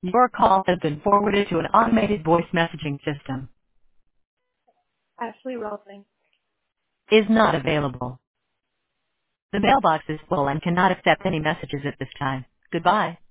Your call has been forwarded to an automated voice messaging system. Ashley Rowling. Is not available. The mailbox is full and cannot accept any messages at this time. Goodbye.